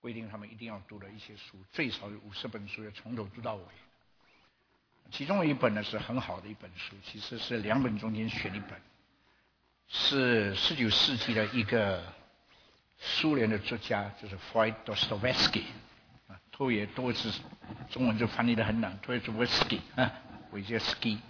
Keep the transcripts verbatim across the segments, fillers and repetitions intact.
规定他们一定要读的一些书，最少有五十本书，要从头读到尾。其中有一本呢是很好的一本书，其实是两本中间选一本，是十九世纪的一个苏联的作家，就是 Fyodor Dostoevsky 啊，托也多次中文就翻译得很难，托也 Dostoevsky 啊，韦杰斯基。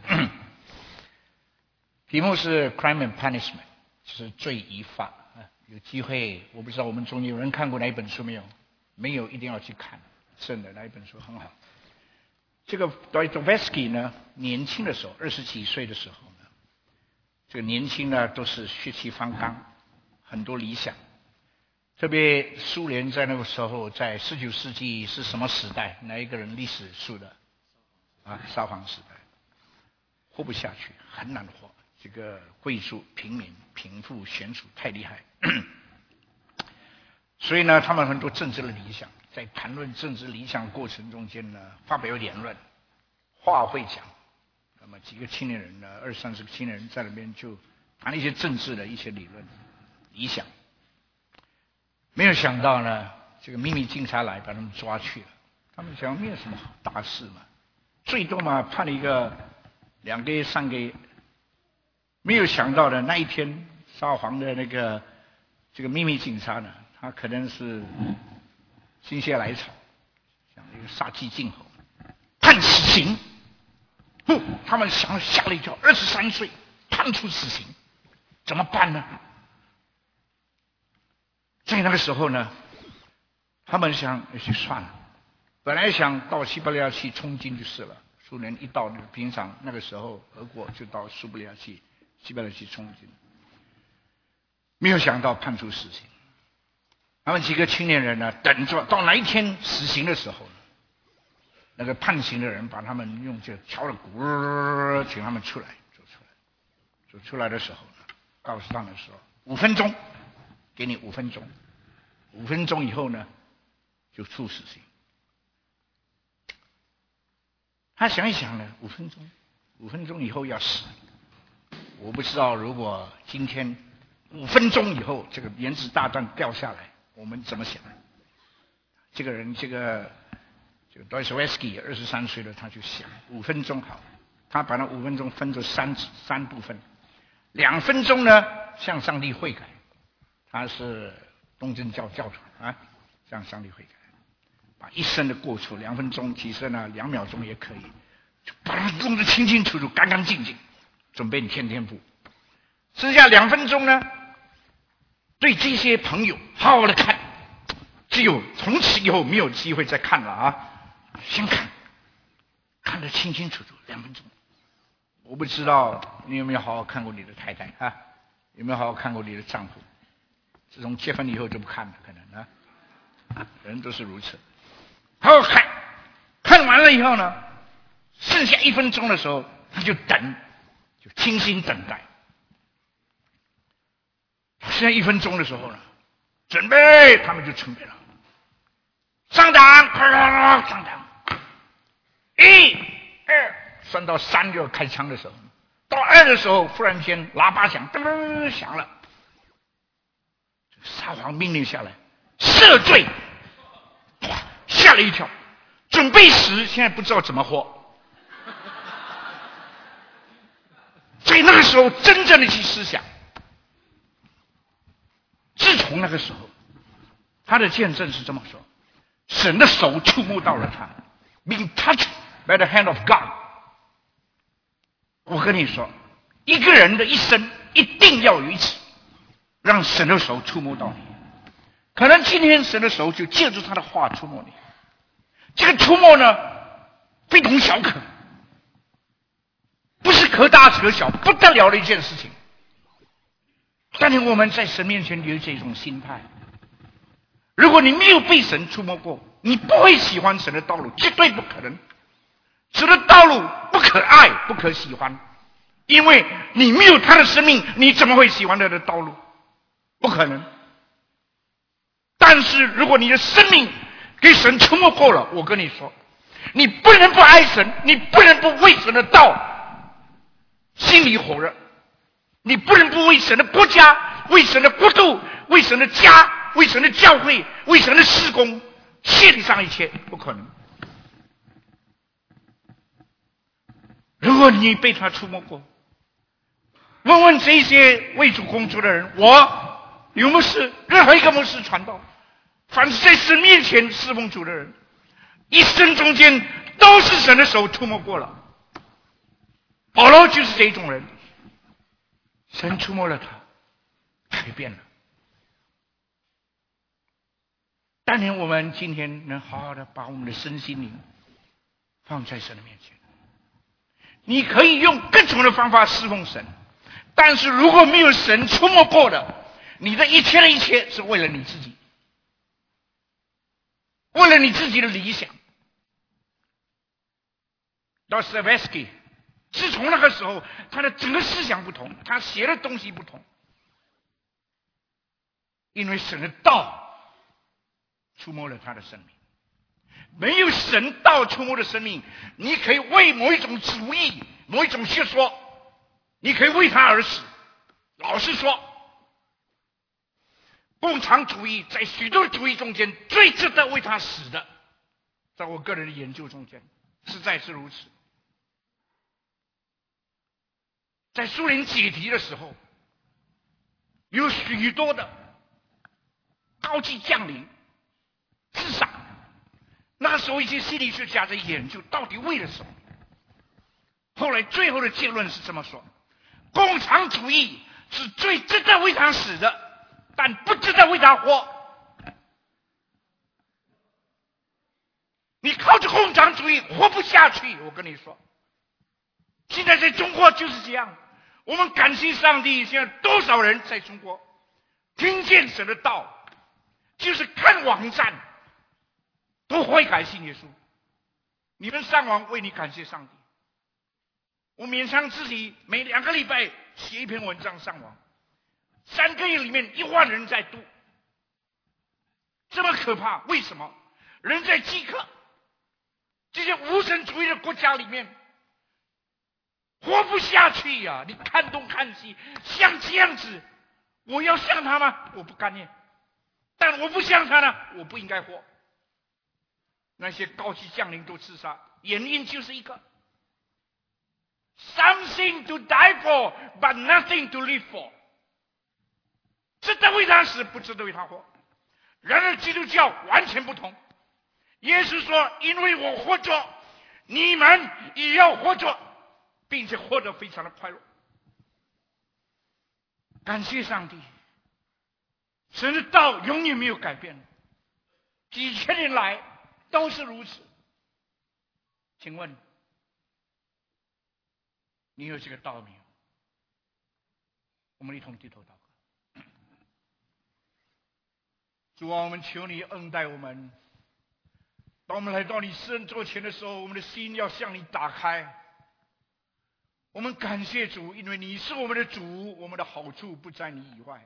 题目是 Crime and Punishment， 就是罪与罚啊。有机会，我不知道我们中间有人看过哪一本书没有？没有，一定要去看，真的那一本书很好。这个 Dostoevsky 呢，年轻的时候，二十几岁的时候呢，这个年轻呢都是血气方刚，很多理想。特别苏联在那个时候，在十九世纪是什么时代？哪一个人历史书的？啊，沙皇时代，活不下去，很难活。这个贵族、平民、贫富悬殊太厉害，所以呢，他们很多政治的理想。在谈论政治理想过程中间呢，发表言论，话会讲。那么几个青年人呢，二三十个青年人在那边就谈一些政治的一些理论、理想。没有想到呢，这个秘密警察来把他们抓去了。他们想没有什么大事嘛，最多嘛判了一个两个月、三个月。没有想到的那一天，沙皇的那个这个秘密警察呢，他可能是心血来潮，想一个杀鸡儆猴，判死刑。不，他们想吓了一跳，二十三岁判处死刑，怎么办呢？在那个时候呢，他们想也许算了，本来想到西伯利亚去充军就是了。苏联一到平常那个时候，俄国就到西伯利亚去，西伯利亚去充军，没有想到判处死刑。他们几个青年人呢，等着到哪一天死刑的时候呢，那个判刑的人把他们用这敲了鼓，请他们出来，走出来。走出来的时候呢，告诉他们说，五分钟，给你五分钟，五分钟以后呢，就处死刑。他想一想呢，五分钟，五分钟以后要死，我不知道如果今天五分钟以后这个原子大弹掉下来，我们怎么想？这个人，这个这个 Dostoevsky 二十三岁了，他就想五分钟好，他把那五分钟分作三三部分，两分钟呢向上帝悔改，他是东正教教团啊，向上帝悔改，把一生的过错，两分钟，其实呢两秒钟也可以，就把它弄得清清楚楚、干干净净，准备你天天补。剩下两分钟呢，对这些朋友好好的看，只有从此以后没有机会再看了啊！先看，看得清清楚楚，两分钟。我不知道你有没有好好看过你的太太啊？有没有好好看过你的丈夫？自从结婚以后就不看了，可能啊，人都是如此。好好看，看完了以后呢，剩下一分钟的时候，他就等，就清心等待。现在一分钟的时候呢，准备，他们就准备了。上场，快快上场！一、二，算到三就要开枪的时候，到二的时候，忽然间喇叭响，噔噔响了。沙皇命令下来，赦罪，哇，吓了一跳，准备死，现在不知道怎么活。所以那个时候，真正的去思想。自从那个时候，他的见证是这么说：神的手触摸到了他 ，being touched by the hand of God。我跟你说，一个人的一生一定要有一次，让神的手触摸到你。可能今天神的手就借助他的话触摸你，这个触摸呢，非同小可，不是可大可小，不得了的一件事情。但是我们在神面前有这种心态，如果你没有被神触摸过，你不会喜欢神的道路，绝对不可能。神的道路不可爱，不可喜欢，因为你没有他的生命，你怎么会喜欢他的道路？不可能。但是如果你的生命给神触摸过了，我跟你说，你不能不爱神，你不能不为神的道心里火热，你不能不为神的国家、为神的国度、为神的家为神的教会，为神的事工献上一切，不可能。如果你被他触摸过，问问这些为主工作的人，我有牧师，任何一个牧师传道，凡是在神面前侍奉主的人，一生中间都是神的手触摸过了。保罗就是这种人，神触摸了他，改变了。但愿我们今天能好好的把我们的身心灵放在神的面前。你可以用各种的方法侍奉神，但是如果没有神触摸过的，你的一切的一切是为了你自己，为了你自己的理想。Dostoevsky 自从那个时候，他的整个思想不同，他写的东西不同，因为神的道触摸了他的生命。没有神道触摸的生命，你可以为某一种主义、某一种学说，你可以为他而死。老实说，共产主义在许多主义中间最值得为他死的，在我个人的研究中间实在是如此。在苏联解体的时候，有许多的高级将领自杀。那个时候一些心理学家在研究到底为了什么。后来最后的结论是这么说：共产主义是最值得为他死的，但不值得为他活。你靠着共产主义活不下去，我跟你说。现在在中国就是这样，我们感谢上帝，现在多少人在中国听见神的道，就是看网站都会改信耶稣。你们上网为你感谢上帝。我勉强自己每两个礼拜写一篇文章上网，三个月里面一万人在读，这么可怕？为什么？人在饥渴，这些无神主义的国家里面活不下去呀、啊！你看东看西，像这样子，我要像他吗？我不甘愿。但我不像他呢，我不应该活。那些高级将领都自杀，原因就是一个 something to die for, but nothing to live for。值得为他死，不值得为他活。然而基督教完全不同。耶稣说：“因为我活着，你们也要活着，并且活得非常的快乐。”感谢上帝，神的道永远没有改变，几千年来都是如此。请问你有这个道没有？我们一同低头祷告。主啊，我们求你恩待我们。当我们来到你施恩座前的时候，我们的心要向你打开。我们感谢主，因为你是我们的主，我们的好处不在你以外。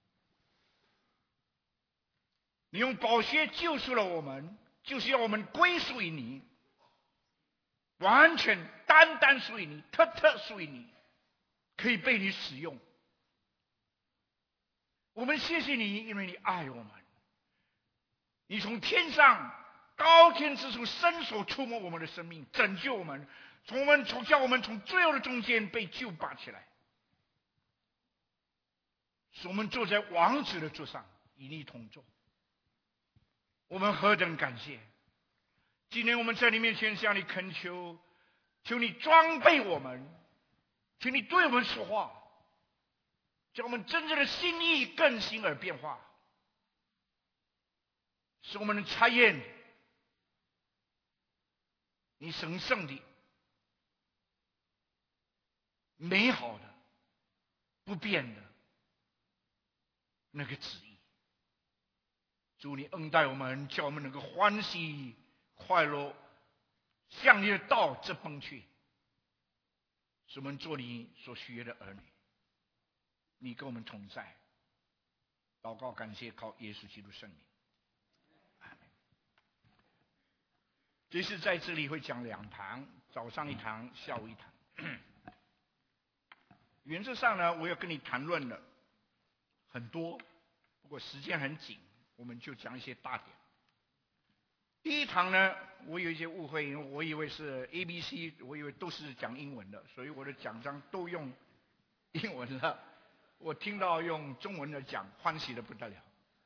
你用宝血救赎了我们，就是要我们归属于你，完全单单属于你，特特属于你，可以被你使用。我们谢谢你，因为你爱我们，你从天上高天之处伸手触摸我们的生命，拯救我们，从我们从叫我们从罪恶的中间被救拔起来，使我们坐在王子的座上，与你同坐。我们何等感谢！今天我们在你面前向你恳求，求你装备我们，求你对我们说话，叫我们真正的心意更新而变化，使我们能察验你神圣的、美好的、不变的那个旨意。主，你恩待我们，叫我们能够欢喜快乐，向你的道直奔去，使我们做你所需要的儿女。你跟我们同在，祷告感谢靠耶稣基督圣名。这次在这里会讲两堂，早上一堂，下午一堂。原则上呢，我要跟你谈论的很多，不过时间很紧， 我们就讲一些大点。第一堂呢，我有一些误会，我以为是 A B C， 我以为都是讲英文的，所以我的奖章都用英文了。我听到用中文的讲，欢喜的不得了。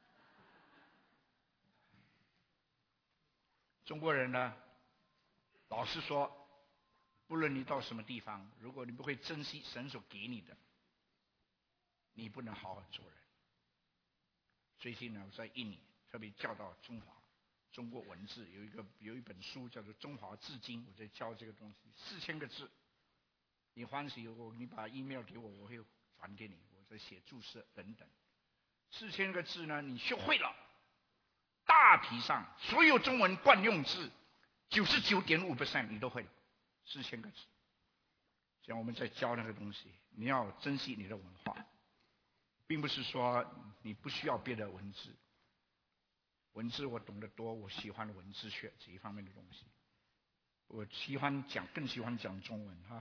中国人呢，老实说，不论你到什么地方，如果你不会珍惜神所给你的，你不能好好做人。最近呢，我在印尼特别教导中华中国文字，有一个有一本书叫做《中华字经》，我在教这个东西，四千个字。你欢喜我，你把 email 给我，我会传给你，我在写注释等等。四千个字呢，你学会了，大体上所有中文惯用字九十九点五 percent 你都会了，四千个字。像我们在教那个东西，你要珍惜你的文化，并不是说你不需要别的文字。文字我懂得多，我喜欢文字学这一方面的东西。我喜欢讲，更喜欢讲中文哈。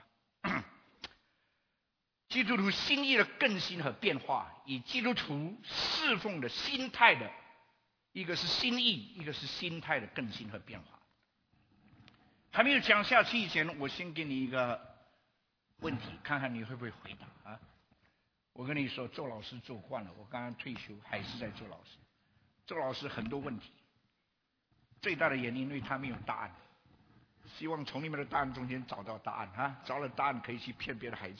基督徒心意的更新和变化，以基督徒侍奉的心态的，一个是心意，一个是心态的更新和变化。还没有讲下去以前，我先给你一个问题，看看你会不会回答啊？我跟你说，做老师做惯了，我刚刚退休还是在做老师。做老师很多问题，最大的原因因为他没有答案，希望从你们的答案中间找到答案啊！找了答案可以去骗别的孩子。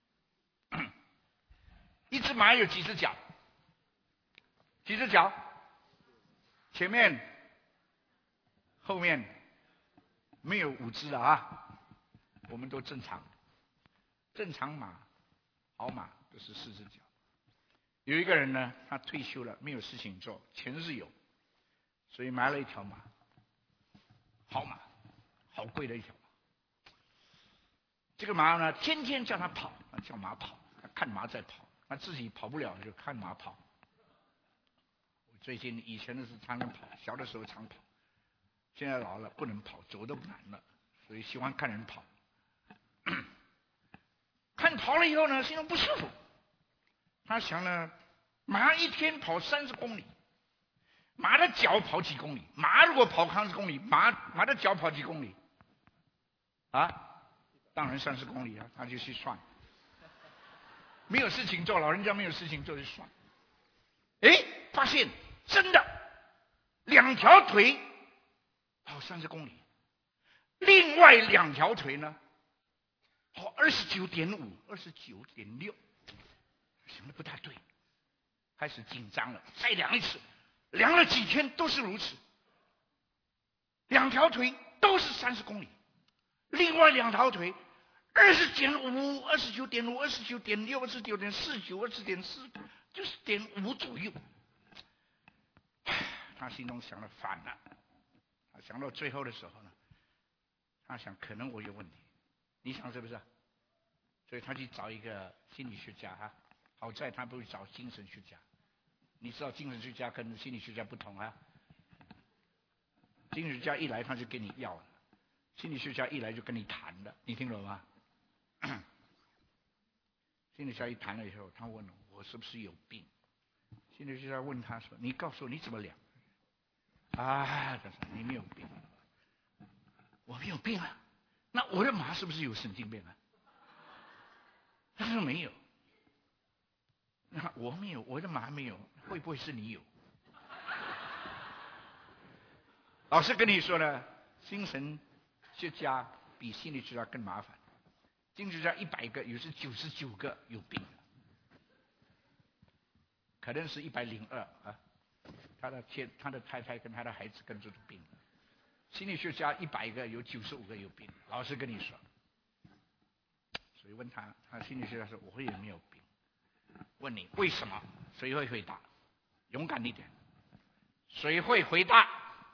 一只马有几只脚？几只脚？前面、后面没有五只啊，我们都正常。正常马、好马都是四只脚。有一个人呢，他退休了，没有事情做，钱是有，所以买了一条马，好马，好贵的一条马。这个马呢，天天叫他跑，叫马跑，看马在跑，他自己跑不了，就看马跑。我最近以前的是常常跑，小的时候常跑，现在老了不能跑，走都不难了，所以喜欢看人跑。看跑了以后呢，心中不舒服。他想呢，马一天跑三十公里，马的脚跑几公里？马如果跑三十公里，马马的脚跑几公里？啊，当然三十公里啊，他就去算。没有事情做，老人家没有事情做就算。哎，发现真的，两条腿跑三十公里，另外两条腿呢，跑二十九点五、二十九点六。想的不太对，开始紧张了，再量一次，量了几天都是如此，两条腿都是三十公里，另外两条腿二十点五、二十九点五、二十九点六、二十九点四九、二十点四，就是点五左右。他心中想了反了，他想到最后的时候呢，他想可能我有问题，你想是不是？所以他去找一个心理学家哈。好在他不会找精神学家，你知道精神学家跟心理学家不同啊。精神学家一来他就给你药了，心理学家一来就跟你谈了，你听懂吗？心理学家一谈了以后，他问我是不是有病？心理学家问他说：“你告诉我你怎么量？”啊，他说：“你没有病。”我没有病啊，那我的马是不是有神经病啊？他说没有。那我没有，我的马没有，会不会是你有？老师跟你说呢，精神学家比心理学家更麻烦。精神学家一百个，有时九十九个有病的，可能是一百零二啊。他的天，他的太太跟他的孩子跟着病了。心理学家一百个，有九十五个有病。老师跟你说，所以问他，他心理学家说我会有没有病？问你为什么？谁会回答？勇敢一点。谁会回答？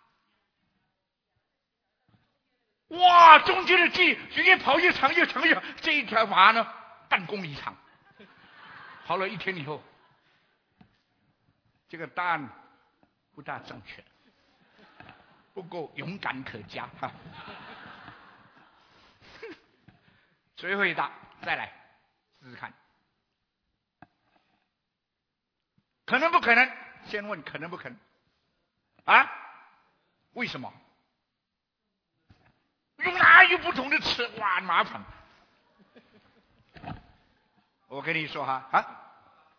哇，中间的距越跑越长越长越长，这一条马呢，半公里长。跑了一天以后，这个答案不大正确，不够勇敢可嘉哈。谁会答？再来试试看。可能不可能？先问可能不可能？ 啊？为什么？用哪有不同的尺？哇，麻烦！我跟你说哈啊，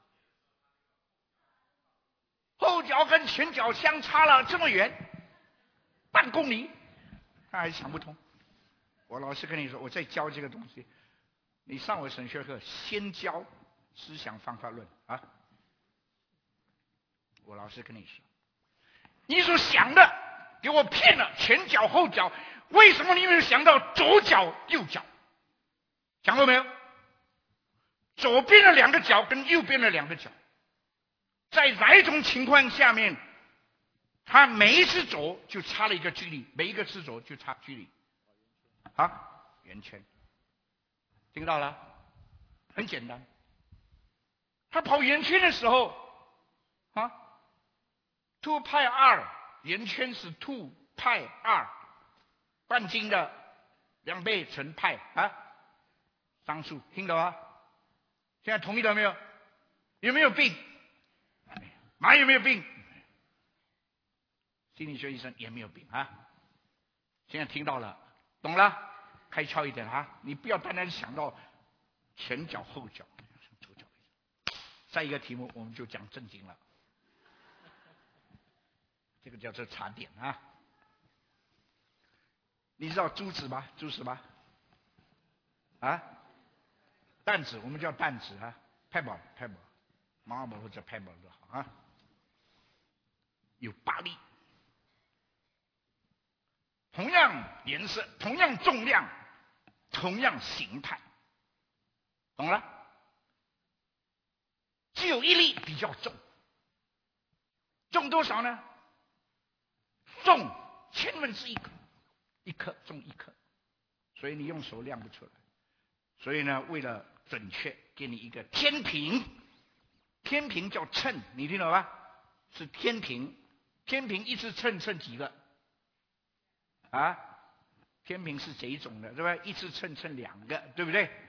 后脚跟前脚相差了这么远，半公里，他还想不通。我老师跟你说，我在教这个东西，你上我神学课先教思想方法论啊。我老师跟你说，你所想的给我骗了，前脚后脚，为什么你没有想到左脚右脚？想过没有？左边的两个脚跟右边的两个脚，在哪一种情况下面，它每一次走就差了一个距离，每一个次走就差距离。啊，圆圈，听到了？很简单。他跑圆圈的时候，啊 ，two 派二，圆圈是 two 派二，半径的两倍乘派啊，商数，听懂吗？现在同意了没有？有没有病？马有没有病？心理学医生也没有病啊。现在听到了，懂了？开窍一点啊！你不要单单想到前脚后脚，左脚。下一个题目我们就讲正经了，这个叫做茶点啊。你知道珠子吗？珠子吗？啊？弹子，我们叫弹子啊 ，pebble pebble， marble 或者 pebble 都好啊。有八粒，同样颜色，同样重量，同样形态，懂了？只有一粒比较重，重多少呢？重千分之一克，一克重一克，所以你用手量不出来。所以呢，为了准确，给你一个天平，天平叫秤，你听懂吧？是天平，天平一次秤称几个？啊，天平是这一种的，对吧？一次称称两个，对不对？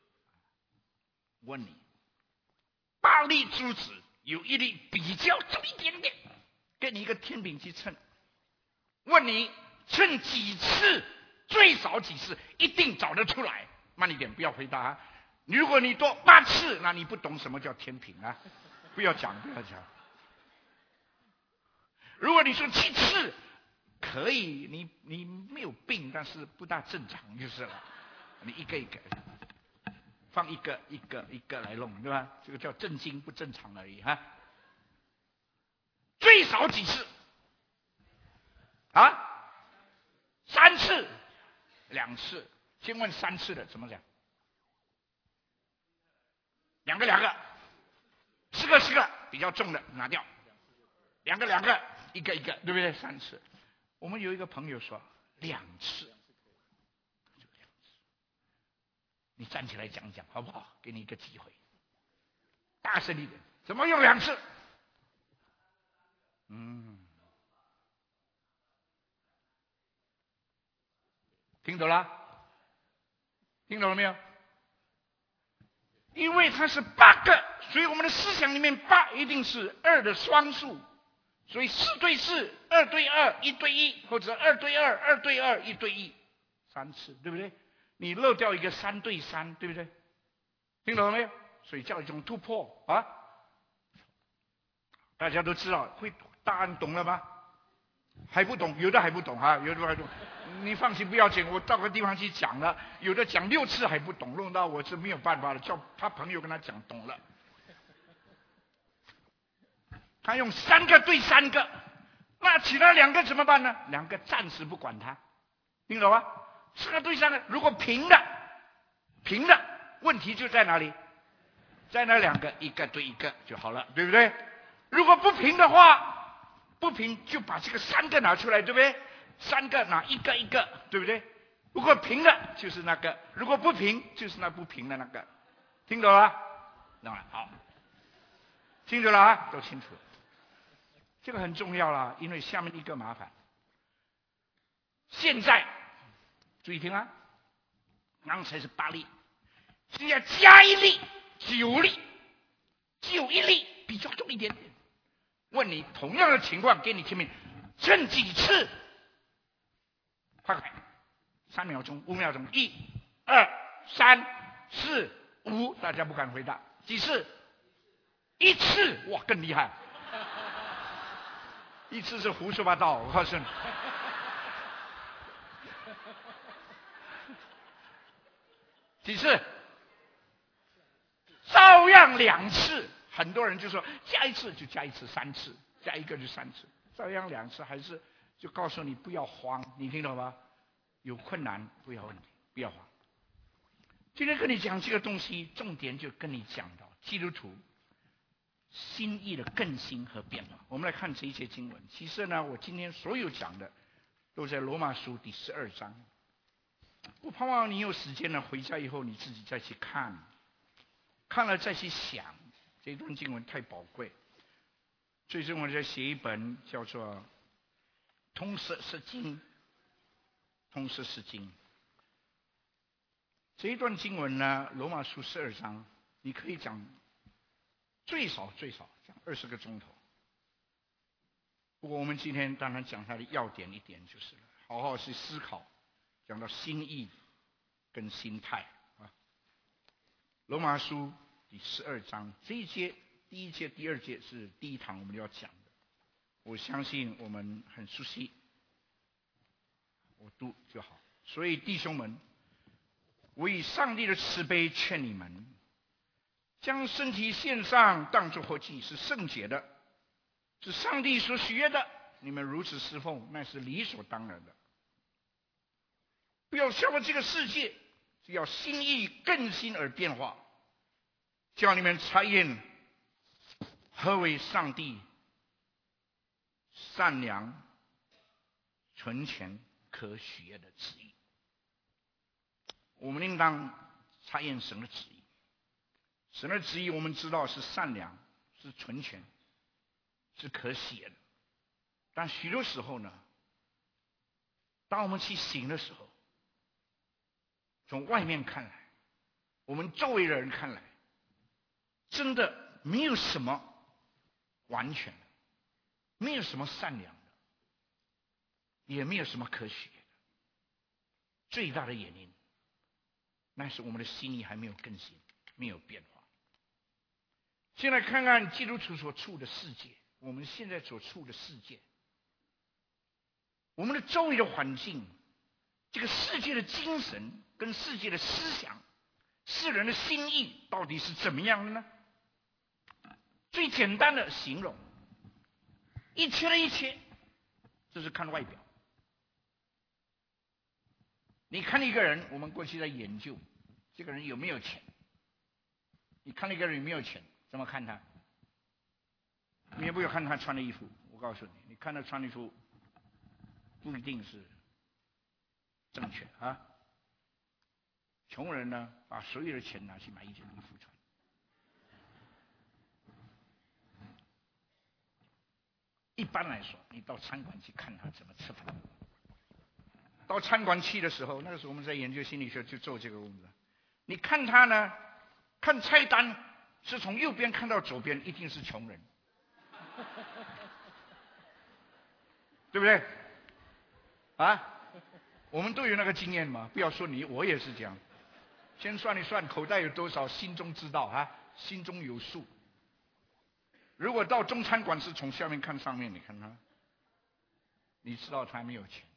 问你，八粒珠子有一粒比较重一点点，给你一个天平去称。问你称几次，最少几次，一定找得出来。慢一点，不要回答啊！如果你多八次，那你不懂什么叫天平啊！不要讲，不要讲。如果你说七次，可以，你你没有病，但是不大正常就是了。你一个一个放一个一个一个来弄，对吧？这个叫正经不正常而已哈。最少几次？啊？三次，两次。先问三次的怎么讲？两个两个，四个四个，比较重的拿掉，两个两个，一个一个，对不对？三次。我们有一个朋友说两次，你站起来讲讲好不好？给你一个机会，大声一点。怎么用两次？嗯，听懂了？听懂了没有？因为它是八个，所以我们的思想里面八一定是二的双数，所以四对四，二对二，一对一，或者二对二，二对二，一对一，三次，对不对？你漏掉一个三对三，对不对？听懂了没有？所以叫一种突破啊！大家都知道，会答案懂了吗？还不懂，有的还不懂哈，有的还不懂。你放心，不要紧，我到个地方去讲了，有的讲六次还不懂，弄到我是没有办法了，叫他朋友跟他讲懂了。他用三个对三个，那其他两个怎么办呢？两个暂时不管他，听懂吗？三个对三个，如果平的，平的问题就在哪里？在那两个，一个对一个就好了，对不对？如果不平的话，不平就把这个三个拿出来，对不对？三个拿一个一个，对不对？如果平的就是那个，如果不平就是那不平的那个，听懂了？当然好，清楚了啊，都清楚。这个很重要了，因为下面一个麻烦。现在注意听啊，刚才是八粒，现在加一粒，九粒，只有一粒比较重一点点。问你同样的情况，给你前面称几次？快快，三秒钟，五秒钟，一、二、三、四、五，大家不敢回答。几次？一次，哇，更厉害！一次是胡说八道，我告诉你。几次？照样两次。很多人就说加一次就加一次，三次加一个就三次，照样两次，还是就告诉你不要慌，你听懂吗？有困难不要问题，不要慌。今天跟你讲这个东西，重点就跟你讲到基督徒心意的更新和变化。我们来看这一节经文。其实呢，我今天所有讲的都在罗马书第十二章。我盼望你有时间呢，回家以后你自己再去看，看了再去想。这段经文太宝贵。最终我在写一本叫做《通释释经》，通释释经。这一段经文呢，罗马书十二章，你可以讲最少最少讲二十个钟头。不过我们今天当然讲它的要点一点就是了，好好去思考，讲到心意跟心态啊。罗马书第十二章这一节，第一节、第二节是第一堂我们要讲的，我相信我们很熟悉，我读就好。所以弟兄们，我以上帝的慈悲劝你们，将身体献上，当作活祭，是圣洁的，是上帝所喜悦的。你们如此侍奉，那是理所当然的。不要效法这个世界，只要心意更新而变化，叫你们察验何为上帝善良、纯全、可喜悦的旨意。我们应当察验神的旨意。神的旨意我们知道是善良，是纯全，是可喜悦的。但许多时候呢，当我们去行的时候，从外面看来，我们周围的人看来，真的没有什么完全的，没有什么善良的，也没有什么可喜的。最大的原因，那是我们的心意还没有更新，没有变化。现在看看基督徒所处的世界，我们现在所处的世界，我们的周围的环境，这个世界的精神跟世界的思想，世人的心意到底是怎么样的呢？最简单的形容，一切的一切，就是看外表。你看一个人，我们过去在研究这个人有没有钱。你看一个人有没有钱，怎么看他？你也不要看他穿的衣服，我告诉你，你看他穿的衣服不一定是正确啊。穷人呢，把所有的钱拿去买一件衣服穿。一般来说，你到餐馆去看他怎么吃饭。到餐馆去的时候，那个时候我们在研究心理学，就做这个工作。你看他呢，看菜单是从右边看到左边，一定是穷人，对不对？啊，我们都有那个经验嘛，不要说你，我也是这样。先算一算口袋有多少，心中知道啊，心中有数。如果到中餐馆是从下面看上面，你看他，你知道他没有钱。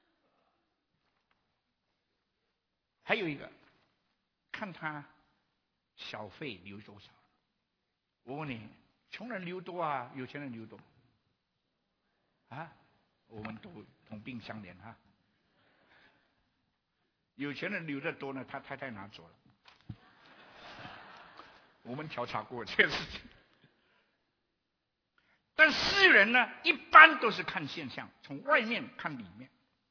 还有一个，看他小费留多少。我问你，穷人留多啊，有钱人留多？啊，我们都同病相怜哈。有钱人留的多呢，他太太拿走了。我们调查过这个事情。但世人呢，一般都是看现象，从外面看里面。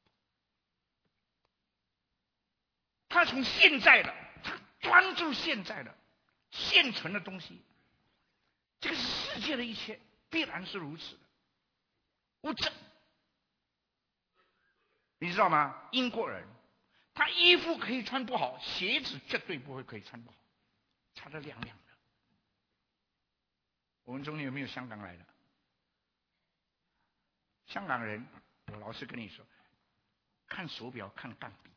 他从现在的，他专注现在的现存的东西，这个是世界的一切，必然是如此的。物质，你知道吗？英国人，他衣服可以穿不好，鞋子绝对不会可以穿不好，擦得亮亮的。我们中间有没有香港来的？ 香港人，我老实跟你说，看手表看钢笔。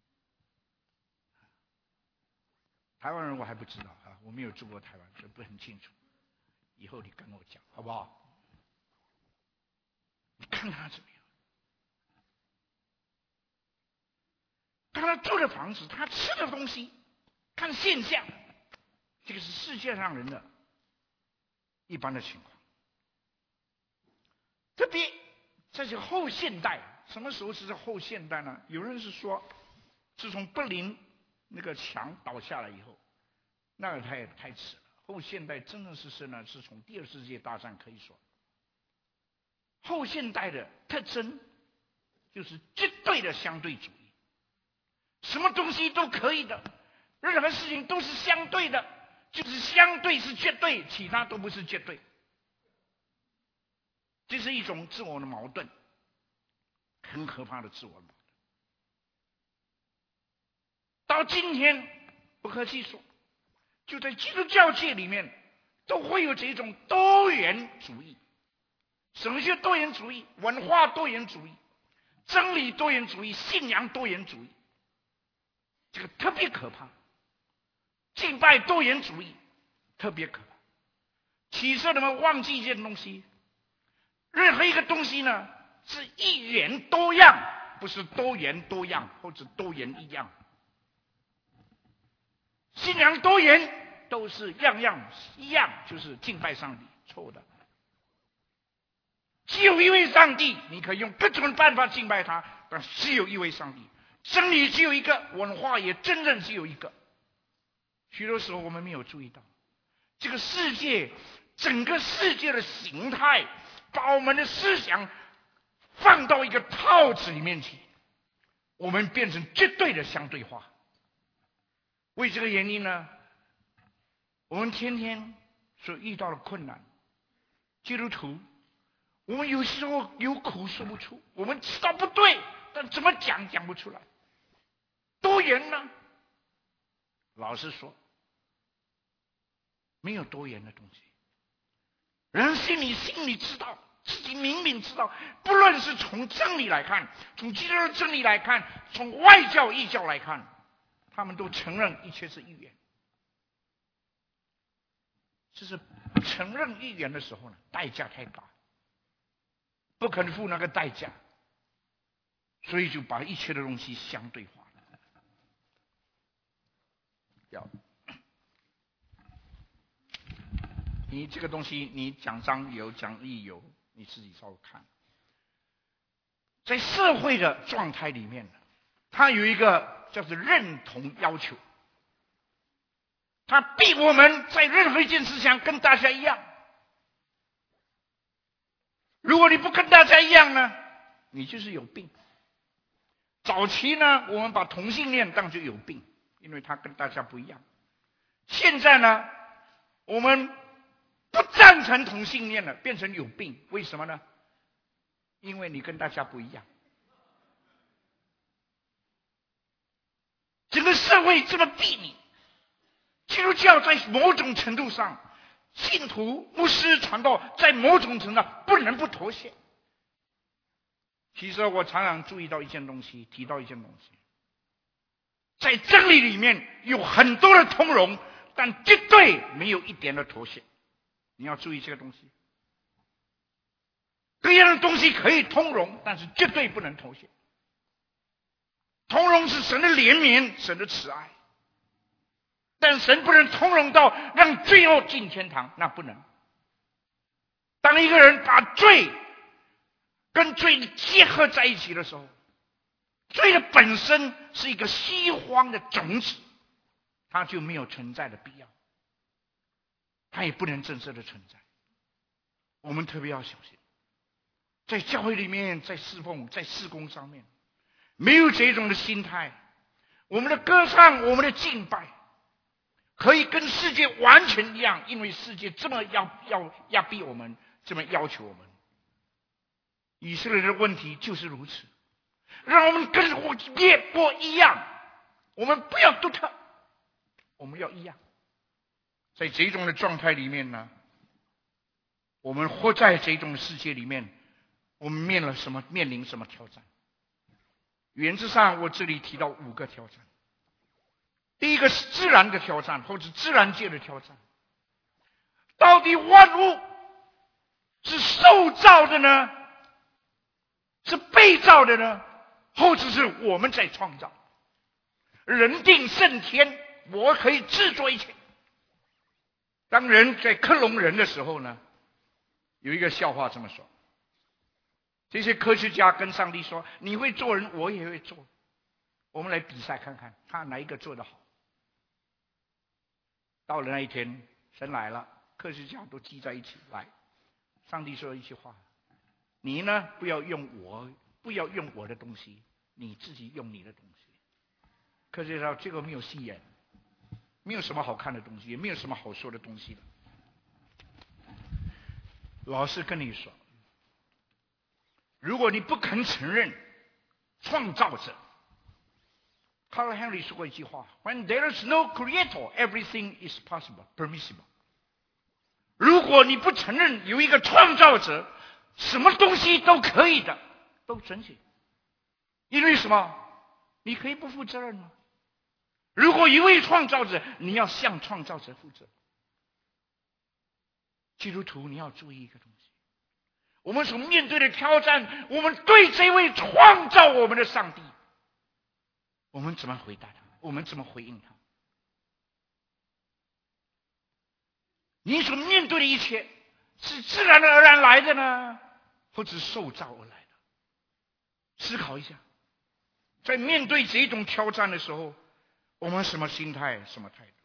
台湾人我还不知道啊，我没有住过台湾，所以不很清楚。以后你跟我讲好不好？你看他怎么样？看他住的房子，他吃的东西，看现象，这个是世界上人的一般的情况。特别在这个后现代，什么时候是后现代呢？有人是说，自从柏林那个墙倒下来以后，那个太太迟了。后现代真的是是呢，是从第二次世界大战可以说。后现代的特征就是绝对的相对主义，什么东西都可以的，任何事情都是相对的，就是相对是绝对，其他都不是绝对。这是一种自我的矛盾，很可怕的自我的矛盾。到今天，不客气说，就在基督教界里面，都会有这种多元主义。神学多元主义、文化多元主义、真理多元主义、信仰多元主义，这个特别可怕。敬拜多元主义特别可怕。其实你们忘记一件东西，任何一个东西呢，是一元多样，不是多元多样或者多元一样。信仰多元都是样样一样，就是敬拜上帝，错的。只有一位上帝，你可以用各种办法敬拜他，但只有一位上帝。真理只有一个，文化也真正只有一个。许多时候我们没有注意到，这个世界，整个世界的形态，把我们的思想放到一个套子里面去，我们变成绝对的相对化。为这个原因呢，我们天天所遇到的困难，基督徒，我们有时候有苦说不出，我们知道不对，但怎么讲讲不出来。多元呢？老实说，没有多元的东西。人心里心里知道，自己明明知道，不论是从真理来看，从基督的真理来看，从外教异教来看，他们都承认一切是一元。就是承认一元的时候呢，代价太大，不肯付那个代价，所以就把一切的东西相对化了。要你这个东西，你奖章有奖励有，你自己稍微看。在社会的状态里面，它有一个叫做认同要求，它逼我们在任何一件事上跟大家一样。如果你不跟大家一样呢，你就是有病。早期呢，我们把同性恋当作有病，因为他跟大家不一样。现在呢，我们不赞成同性恋了，变成有病。为什么呢？因为你跟大家不一样。整个社会这么逼你，基督教在某种程度上，信徒、牧师、传道在某种程度上不能不妥协。其实我常常注意到一件东西，提到一件东西，在真理里面有很多的通融，但绝对没有一点的妥协。你要注意这个东西。各样的东西可以通融，但是绝对不能妥协。通融是神的怜悯，神的慈爱，但神不能通融到让罪恶进天堂，那不能。当一个人把罪跟罪结合在一起的时候，罪的本身是一个西方的种子，它就没有存在的必要，它也不能正式的存在。我们特别要小心，在教会里面，在侍奉，在事工上面，没有这种的心态，我们的歌唱，我们的敬拜可以跟世界完全一样，因为世界这么要要压逼我们，这么要求我们。以色列的问题就是如此，让我们跟列国一样，我们不要独特，我们要一样。在这种的状态里面呢，我们活在这种世界里面， 我们面了什么？面临什么挑战？原则上，我这里提到五个挑战。第一个是自然的挑战，或者自然界的挑战。到底万物是受造的呢，是被造的呢，或者是我们在创造？人定胜天，我可以制作一切。当人在克隆人的时候呢，有一个笑话这么说：这些科学家跟上帝说，你会做人，我也会做，我们来比赛看看看哪一个做得好。到了那一天，神来了，科学家都聚在一起来，上帝说一句话：你呢，不要用我不要用我的东西，你自己用你的东西。科学家这个没有戏演，没有什么好看的东西，也没有什么好说的东西了。老师跟你说，如果你不肯承认创造者，卡尔·亨利说过一句话 ：When there is no creator, everything is possible, permissible。如果你不承认有一个创造者，什么东西都可以的，都准许。因为什么？你可以不负责任吗？如果一位创造者，你要向创造者负责。基督徒，你要注意一个东西：我们所面对的挑战，我们对这位创造我们的上帝，我们怎么回答他？我们怎么回应他？你所面对的一切，是自然而然来的呢，或者受造而来的？思考一下，在面对这种挑战的时候，我们什么心态，什么态度？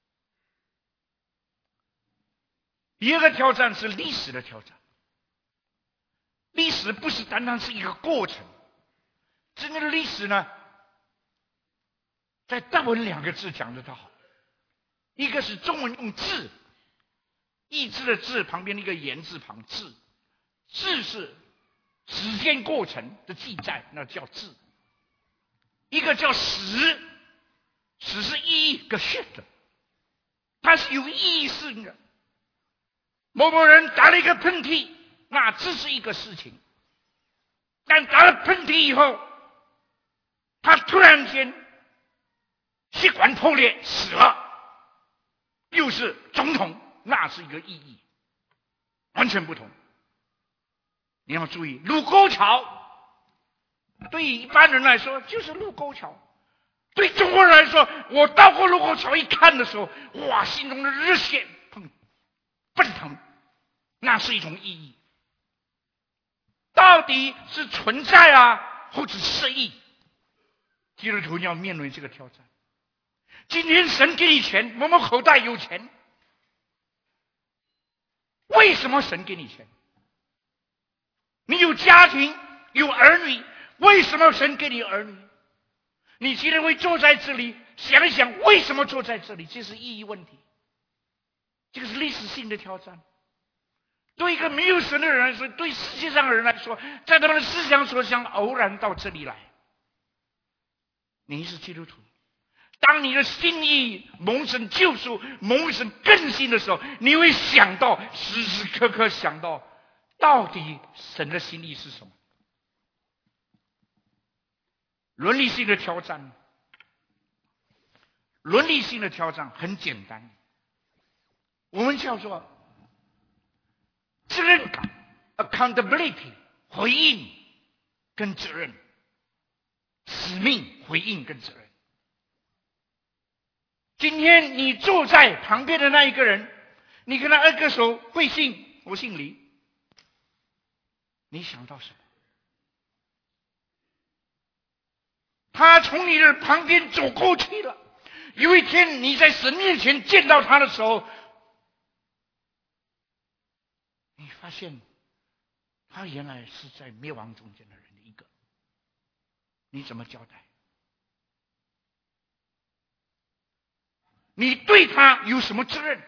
第二个挑战是历史的挑战。历史不是单单是一个过程，真正的历史呢，在大文两个字讲得好，一个是中文用字，意志的志旁边一个言字旁，志，志是时间过程的记载，那叫志；一个叫史，史是意义 Geschichte， 它是有意义性的。某某人打了一个喷嚏，那这是一个事情，但打了喷嚏以后，他突然间血管破裂死了，又是总统，那是一个意义，完全不同。你要注意，卢沟桥对于一般人来说就是卢沟桥，对中国人来说，我到过卢沟桥一看的时候，哇，心中的热血砰奔腾，那是一种意义。到底是存在啊，或者失忆？基督徒要面对这个挑战。今天神给你钱，我们口袋有钱，为什么神给你钱？你有家庭，有儿女，为什么神给你儿女？你今天会坐在这里，想一想为什么坐在这里，这是意义问题，这个是历史性的挑战。对一个没有神的人来说，对世界上的人来说，在他们的思想所想偶然到这里来。你是基督徒，当你的心意蒙神救赎、蒙神更新的时候，你会想到，时时刻刻想到，到底神的心意是什么？伦理性的挑战，伦理性的挑战很简单，我们叫做责任感 accountability， 回应跟责任，使命回应跟责任。今天你坐在旁边的那一个人，你跟他握个手，贵姓？我姓李。你想到什么？他从你的旁边走过去了，有一天你在神面前见到他的时候，你发现他原来是在灭亡中间的人一个，你怎么交代？你对他有什么责任？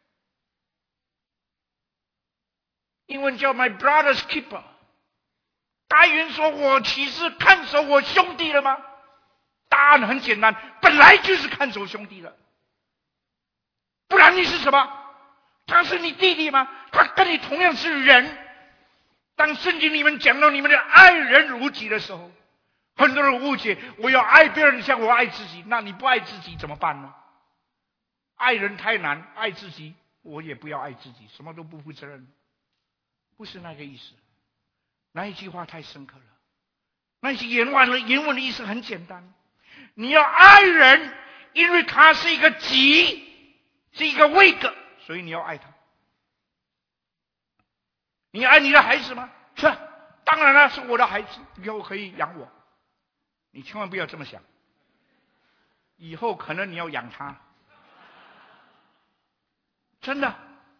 英文叫 My brother's keeper。该人说，我岂是看守我兄弟了吗？答案很简单，本来就是看守兄弟的，不然你是什么？他是你弟弟吗？他跟你同样是人， 当圣经里面讲到你们的爱人如己的时候，很多人误解我要爱别人像我爱自己，那你不爱自己怎么办呢？爱人太难，爱自己我也不要爱自己，什么都不负责任，不是那个意思。那一句话太深刻了，那些原文的原文的意思很简单，你要爱人，因为他是一个己，是一个位格，所以你要爱他。你爱你的孩子吗？是，当然了，是我的孩子，以后可以养我。你千万不要这么想，以后可能你要养他，真的。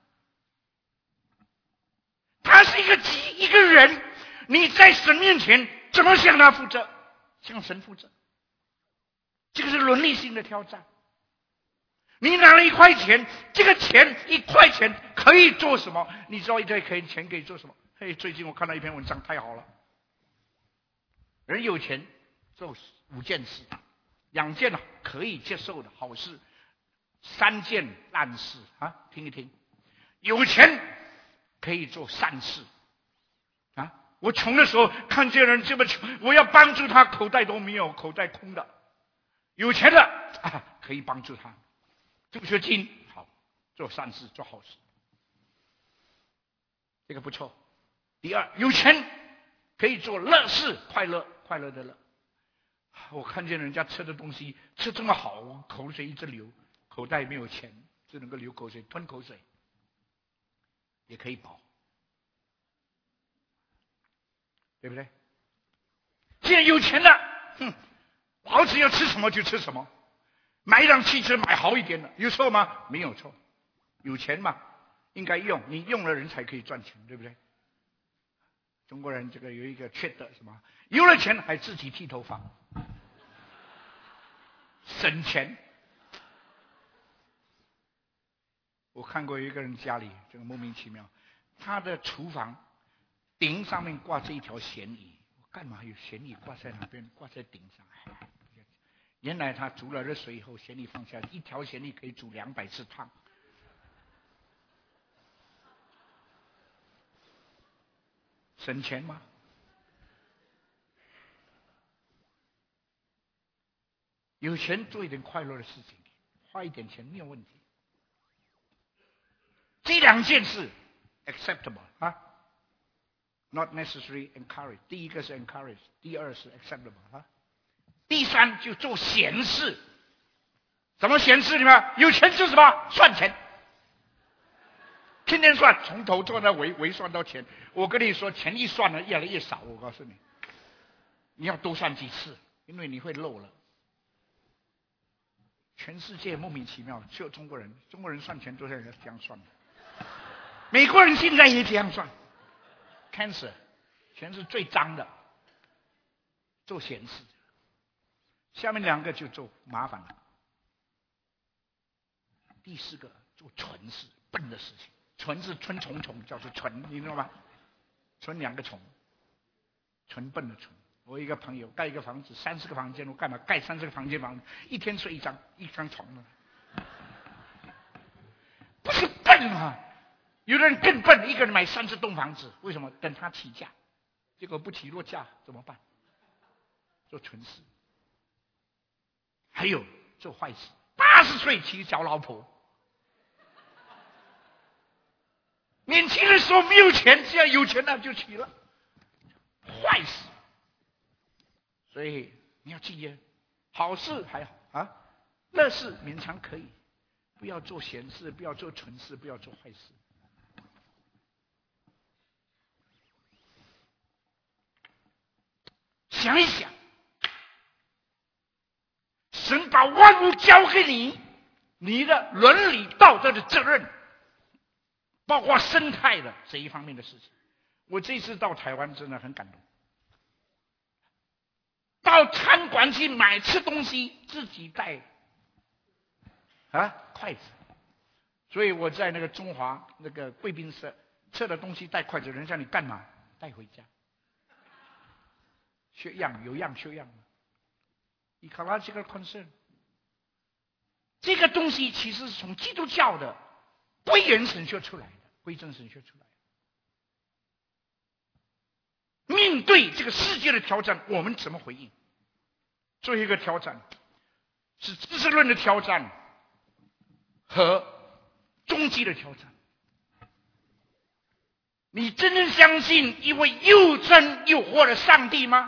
他是一个己，一个人，你在神面前怎么向他负责？向神负责，这个是伦理性的挑战。你拿了一块钱，这个钱一块钱可以做什么？你知道一块钱可以做什么？嘿，最近我看到一篇文章，太好了。人有钱做五件事，两件可以接受的好事，三件烂事啊！听一听，有钱可以做善事啊！我穷的时候看见人这么穷，我要帮助他，口袋都没有，口袋空的。有钱了啊，可以帮助他。助学金好，做善事，做好事，这个不错。第二，有钱可以做乐事，快乐快乐的乐。我看见人家吃的东西吃这么好，我口水一直流，口袋没有钱，只能够流口水，吞口水，也可以饱，对不对？既然有钱了，哼，老子要吃什么就吃什么。买一辆汽车买好一点的，有错吗？没有错，有钱嘛，应该用，你用了人才可以赚钱，对不对？中国人这个有一个缺德什么？有了钱还自己剃头发，省钱。我看过一个人家里这个莫名其妙，他的厨房顶上面挂着一条咸鱼，干嘛有咸鱼挂在那边？挂在顶上。原来他煮了热水以后，咸鱼放下，一条咸鱼可以煮两百次汤。省钱吗？有钱做一点快乐的事情，花一点钱没有问题。这两件事 acceptable 啊 ，not necessary encourage。第一个是 encourage， 第二是 acceptable 啊。第三就做闲事，怎么闲事？你们有钱做什么？算钱，天天算，从头做到尾，尾算到钱。我跟你说，钱一算呢，越来越少。我告诉你，你要多算几次，因为你会漏了。全世界莫名其妙，只有中国人，中国人算钱都是这样算的。美国人现在也这样算 ，cancer， 钱是最脏的，做闲事。下面两个就做麻烦了。第四个做蠢事，笨的事情。蠢是春虫虫，叫做蠢，你知道吗？蠢两个虫，蠢笨的蠢。我一个朋友盖一个房子，三十个房间，我干嘛盖三十个房间房子？一天睡一张，一张床呢？不是笨啊！有的人更笨，一个人买三十栋房子，为什么？等他起价，结果不起落价怎么办？做蠢事。还有做坏事，八十岁娶小老婆，年轻的时候没有钱，现在有钱了就娶了，坏事。所以你要记得，好事还好啊，乐事勉强可以，不要做闲事，不要做蠢事，不要做坏事。想一想。神把万物交给你，你的伦理道德的责任，包括生态的这一方面的事情。我这次到台湾真的很感动，到餐馆去买吃东西，自己带啊筷子。所以我在那个中华那个贵宾室吃的东西带筷子，人家你干嘛？带回家，学样有样学样。ecological concern， 这个东西其实是从基督教的归元神学出来的，归正神学出来的。 应对这个世界的挑战，我们怎么回应？最后一个挑战是知识论的挑战和终极的挑战。你真正相信一位又真又活的上帝吗？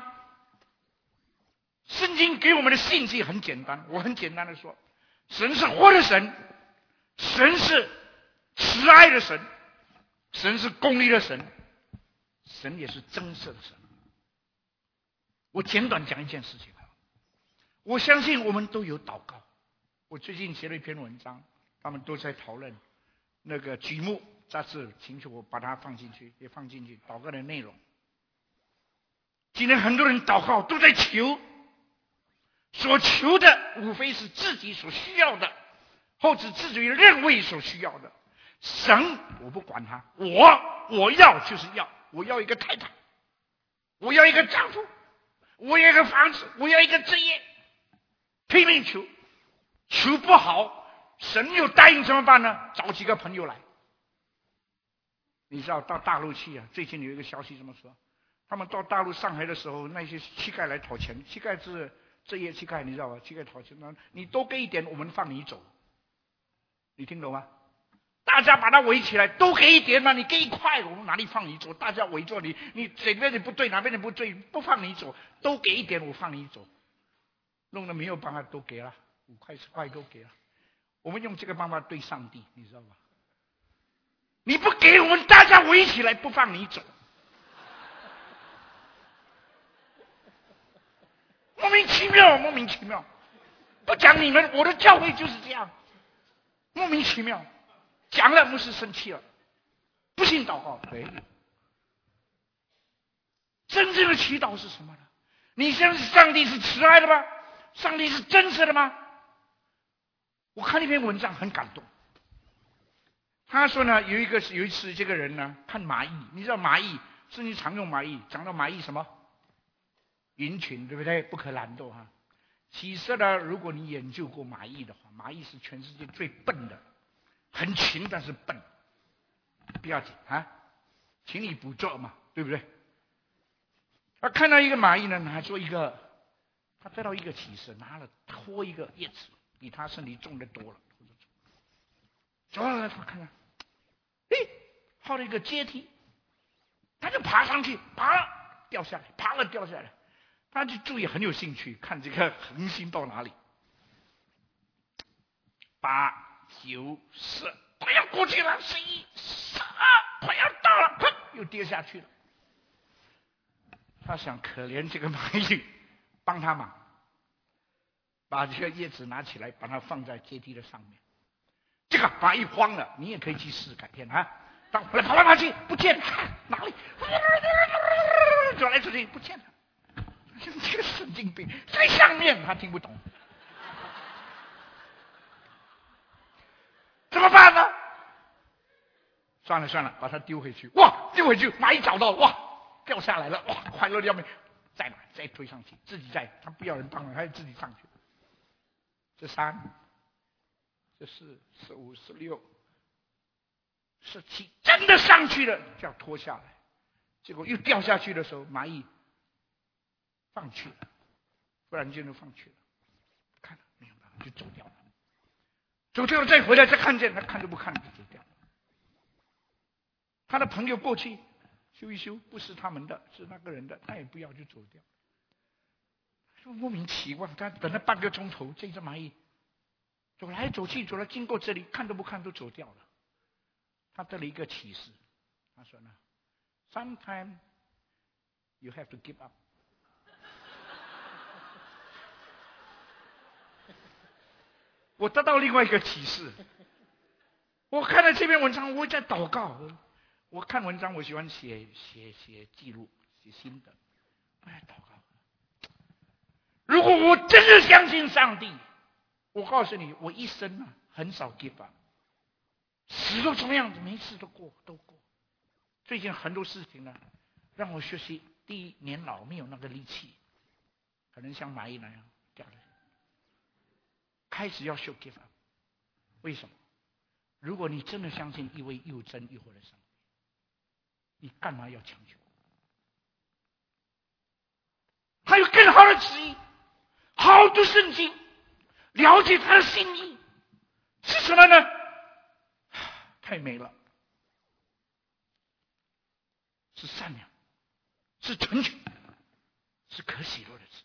圣经给我们的信息很简单，我很简单的说，神是活的神，神是慈爱的神，神是公义的神，神也是真实的神。我简短讲一件事情，我相信我们都有祷告。我最近写了一篇文章，他们都在讨论那个举目杂志，请求我把它放进去，也放进去祷告的内容。今天很多人祷告都在求，所求的无非是自己所需要的，或者自己认为所需要的。神我不管他，我我要就是要，我要一个太太，我要一个丈夫，我要一个房子，我要一个职业，拼命求，求不好，神又答应怎么办呢？找几个朋友来。你知道到大陆去啊，最近有一个消息这么说，他们到大陆上海的时候，那些乞丐来讨钱，乞丐是职业乞丐，你知道吧？乞丐讨钱，你多给一点，我们放你走。你听懂吗？大家把他围起来，都给一点嘛，你给一块，我们哪里放你走？大家围着你，你这边你不对，哪边你不对，不放你走，都给一点，我放你走。弄得没有办法，都给了，五块十块都给了。我们用这个办法对上帝，你知道吧？你不给我们，大家围起来不放你走，莫名其妙，莫名其妙。不讲你们，我的教会就是这样，莫名其妙。讲了牧师生气了，不信祷告。对，真正的祈祷是什么呢？你相信上帝是慈爱的吗？上帝是真实的吗？我看那篇文章很感动。他说呢，有一个有一次这个人呢看蚂蚁，你知道蚂蚁，圣经常用蚂蚁，讲到蚂蚁什么？云群，对不对？不可懒惰哈。其实呢，如果你研究过蚂蚁的话，蚂蚁是全世界最笨的。很勤但是笨，不要紧啊，请你捕捉嘛，对不对？他看到一个蚂蚁呢，拿出一个，他得到一个启示，拿了拖一个叶子，比他身体重的多了。走了，他看看，诶，好了一个阶梯，他就爬上去，爬了掉下来，爬了掉下来，他就注意很有兴趣，看这个恒星到哪里，八。九十，快要过去了，十一、十二，快要到了，砰，又跌下去了。他想，可怜这个蚂蚁，帮他忙，把这个叶子拿起来，把它放在阶梯的上面。这个蚂蚁慌了，你也可以去试，改天啊。当后来跑来跑去，不见了，哪里？走来走去，不见了。这个神经病在上面，他听不懂。怎么办呢？算了算了，把它丢回去。哇，丢回去，蚂蚁找到了，哇，掉下来了，哇，快乐的要命。再拿，再推上去，自己再，他不要人帮忙，他自己上去。这三、这四、十五、十六、十七，真的上去了，就要拖下来。结果又掉下去的时候，蚂蚁放弃了，忽然间就放弃了，看了没有办法，就走掉了。走掉了再回来，再看见他看都不看就走掉了。他的朋友过去修一修，不是他们的，是那个人的，他也不要就走掉。说莫名其妙，他等了半个钟头，这只蚂蚁走来走去，走了经过这里，看都不看都走掉了。他得了一个启示，他说呢 ，Sometimes you have to give up。我得到另外一个启示，我看了这篇文章，我在祷告。我看文章，我喜欢写写写记录，写心得。我在祷告。如果我真是相信上帝，我告诉你，我一生啊很少 give up， 死都怎么样子，没事都过都过。最近很多事情呢，让我学习：第一，年老没有那个力气，可能像蚂蚁那样掉了。开始要修 give up， 为什么？如果你真的相信一位又真又活的上帝，你干嘛要强求？ 他有更好的旨意，好好读圣经，了解他的心意是什么呢？太美了，是善良，是纯全，是可喜乐的旨意。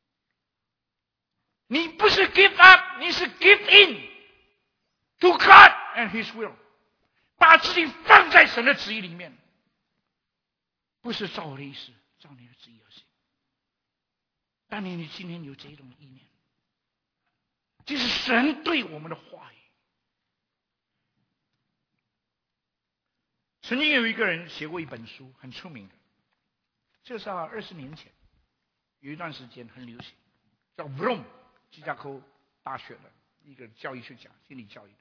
你不是 give up， 你是 give in to God and His will， 把自己放在神的旨意里面，不是照我的意思，照你的旨意而行。但你今天有这种意念，这是神对我们的话语。曾经有一个人写过一本书，很出名的，这是二十年前，有一段时间很流行，叫 Bloom， 芝加哥大学的一个教育学家，心理教育的。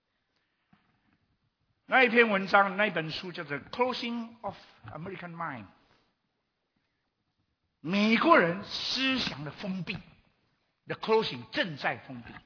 那一篇文章，那一本书叫做《Closing of American Mind》，美国人思想的封闭 ，The Closing 正在封闭。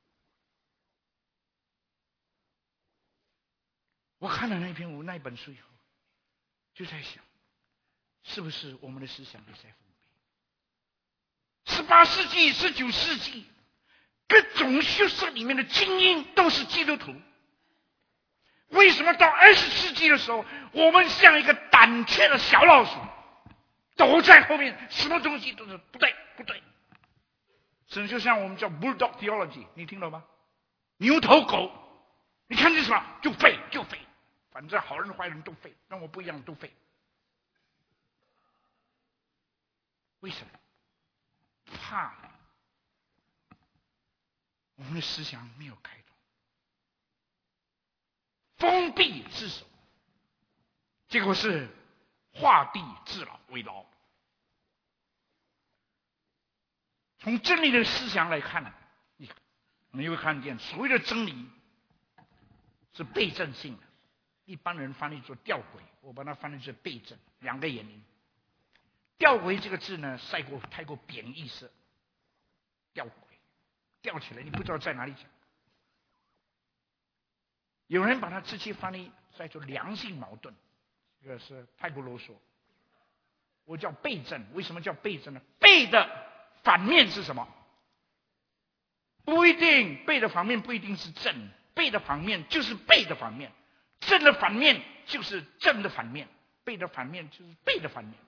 我看了那篇那一本书以后，就在想，是不是我们的思想也在封闭？十八世纪、十九世纪，各种学社里面的精英都是基督徒。为什么到二十世纪的时候，我们像一个胆怯的小老鼠，躲在后面，什么东西都是不对不对？甚至就像我们叫 bulldog theology， 你听懂吗？牛头狗，你看见什么就废就废，反正好人坏人都废，跟我不一样都废。为什么？怕我们的思想没有开通，封闭自守，结果是画地自牢为牢。从真理的思想来看，你你会看见所谓的真理是悖证性的，一般人翻译作吊诡，我把它翻译成悖证，两个原因。吊诡这个字呢，太过太过贬义式，吊诡吊起来，你不知道在哪里讲。有人把它直接翻译在做良性矛盾，这个是太过啰嗦。我叫悖证，为什么叫悖证呢？悖的反面是什么？不一定，悖的反面不一定是正，悖的反面就是悖的反面，正的反面就是正的反面，悖的反面就是悖的反面。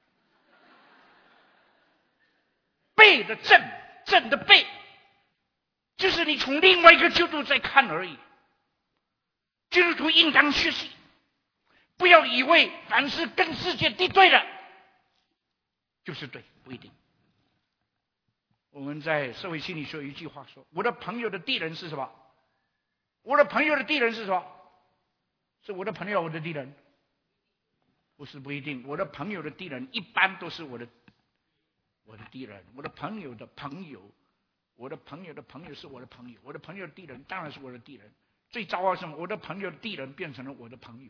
悖的正，正的悖，就是你从另外一个角度在看而已。基督徒应当学习，不要以为凡是跟世界敌对的就是对，不一定。我们在社会心理学有一句话说：“我的朋友的敌人是什么？我的朋友的敌人是什么？是我的朋友，我的敌人？不是，不一定。我的朋友的敌人一般都是我的我的敌人。我的朋友的朋友，我的朋友的朋友是我的朋友，我的朋友的敌人当然是我的敌人。最糟糕是什么？我的朋友的敌人变成了我的朋友。”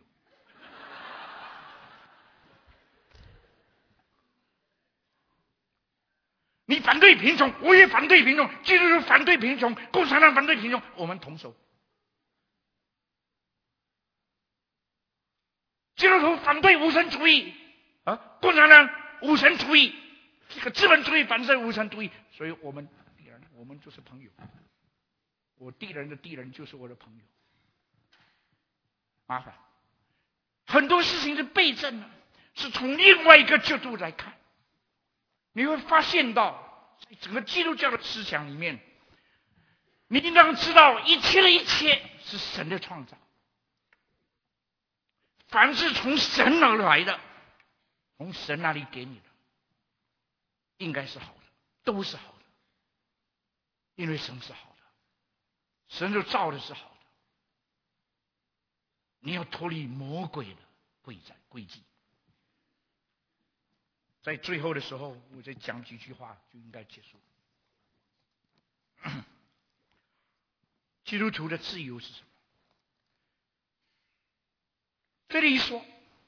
你反对贫穷，我也反对贫穷，基督徒反对贫穷，共产党反对贫穷，我们同手。基督徒反对无神主义啊，共产党无神主义，这个资本主义反对无神主义，所以我们敌人，我们就是朋友。我敌人的敌人就是我的朋友，麻烦。很多事情是悖证的，是从另外一个角度来看。你会发现到，在整个基督教的思想里面，你应当知道一切的一切是神的创造，凡是从神而来的，从神那里给你的，应该是好的，都是好的，因为神是好的，神就造的是好的。你要脱离魔鬼的诡诈诡计。在最后的时候，我再讲几句话就应该结束。基督徒的自由是什么？这里说：“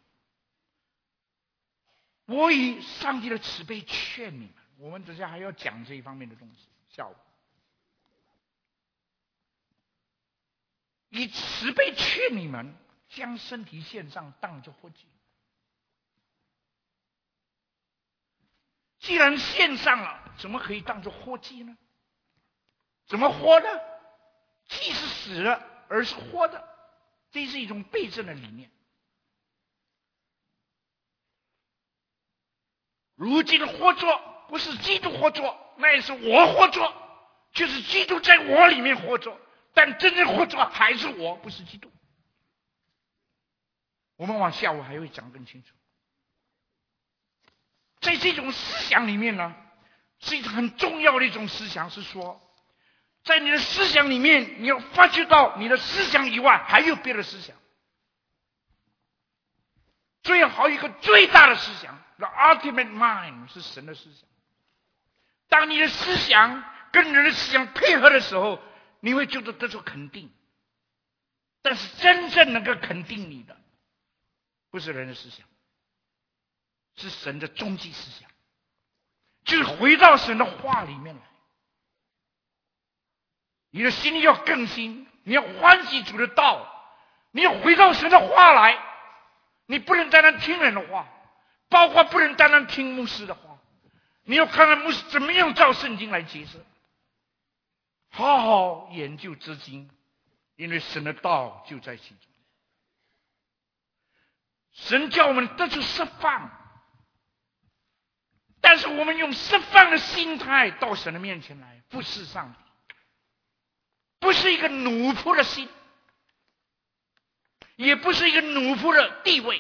我以上帝的慈悲劝你们。”我们等下还要讲这一方面的东西。下午以慈悲劝你们，将身体献上，当作活祭。 既然献上了，怎么可以当作活祭呢？怎么活呢？祭是死了，而是活的，这是一种悖证的理念。如今的活着不是基督活着，那也是我活着，就是基督在我里面活着，但真正活着还是我，不是基督。我们往下午还会讲更清楚。在这种思想里面呢，是一种很重要的一种思想，是说在你的思想里面，你要发觉到你的思想以外还有别的思想，最好一个最大的思想 The ultimate mind 是神的思想。当你的思想跟人的思想配合的时候，你会觉得得到肯定。但是真正能够肯定你的不是人的思想，是神的终极思想，就是回到神的话里面来。你的心要更新，你要欢喜主的道，你要回到神的话来。你不能单单听人的话，包括不能单单听牧师的话，你要看看牧师怎么样照圣经来解释，好好研究之经，因为神的道就在其中。神叫我们得出释放，但是我们用释放的心态到神的面前来服侍上帝，不是一个奴仆的心，也不是一个奴仆的地位，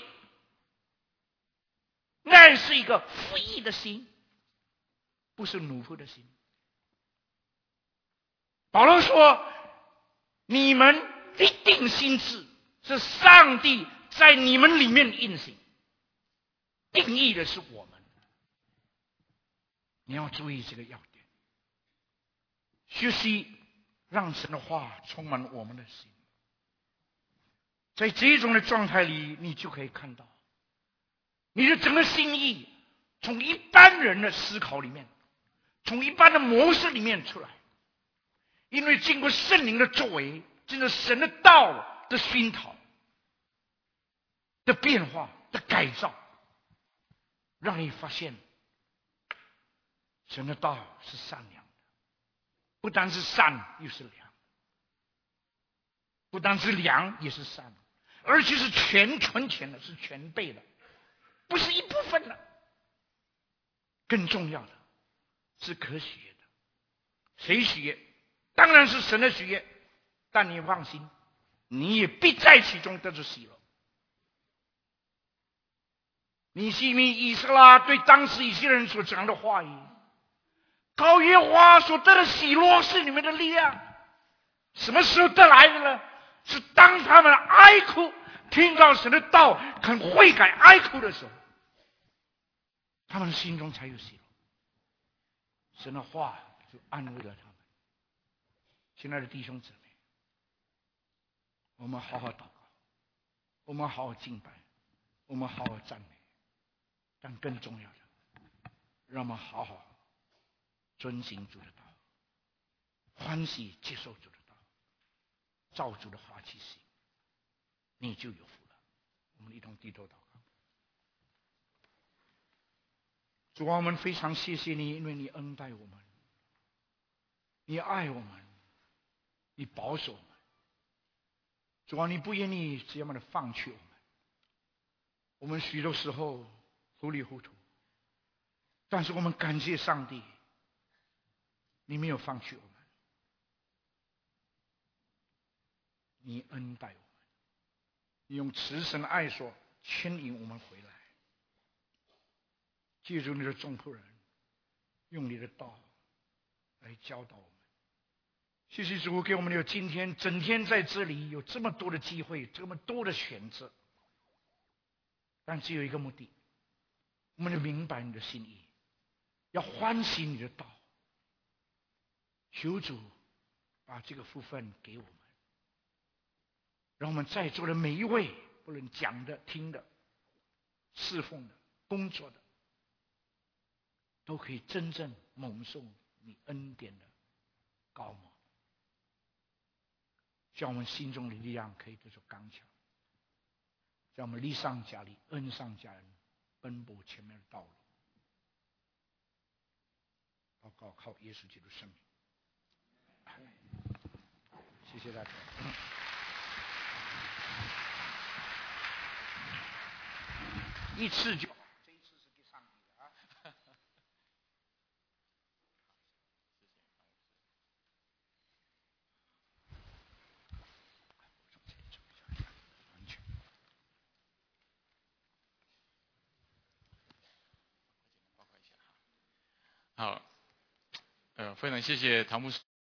那是一个服役的心，不是奴仆的心。保罗说，你们一定心志是上帝在你们里面运行，定义的是我们。你要注意这个要点，学习让神的话充满我们的心。在这种的状态里，你就可以看到你的整个心意从一般人的思考里面，从一般的模式里面出来，因为经过圣灵的作为，经过神的道的熏陶的变化的改造，让你发现神的道是善良的，不单是善又是良，不单是良也是善，而且是全纯全的，是全备的，不是一部分的。更重要的是可喜悦的。谁喜悦？当然是神的喜悦，但你放心，你也必在其中得着喜乐。尼希米以斯拉对当时以色列人所讲的话语，靠耶和华所得的喜乐是你们的力量。什么时候得来的呢？是当他们哀哭，听到神的道，肯悔改哀哭的时候，他们心中才有喜乐。神的话就安慰了他们。亲爱的弟兄姊妹，我们好好祷告，我们好好敬拜，我们好好赞美，但更重要的，让我们好好遵行主的道，欢喜接受主的道，照主的话去行，你就有福了。我们一同低头祷告。主啊，我们非常谢谢你，因为你恩待我们，你爱我们，你保守我们。主啊，你不愿意这样的放弃我们。我们许多时候糊里糊涂，但是我们感谢上帝，你没有放弃我们，你恩待我们，你用慈神的爱所牵引我们回来。借助你的众仆人，用你的道来教导我们。谢谢主给我们有今天，整天在这里有这么多的机会，这么多的选择，但只有一个目的，我们要明白你的心意，要欢喜你的道。求主把这个福分给我们，让我们在座的每一位，不论讲的、听的、侍奉的、工作的，都可以真正蒙受你恩典的高摩，叫我们心中的力量可以得到刚强，叫我们力上加力，恩上加恩，奔波前面的道路。 祷告靠耶稣基督生命。谢谢大家。一次就好，这一次是给上帝的啊。 好，呃，非常谢谢唐牧师。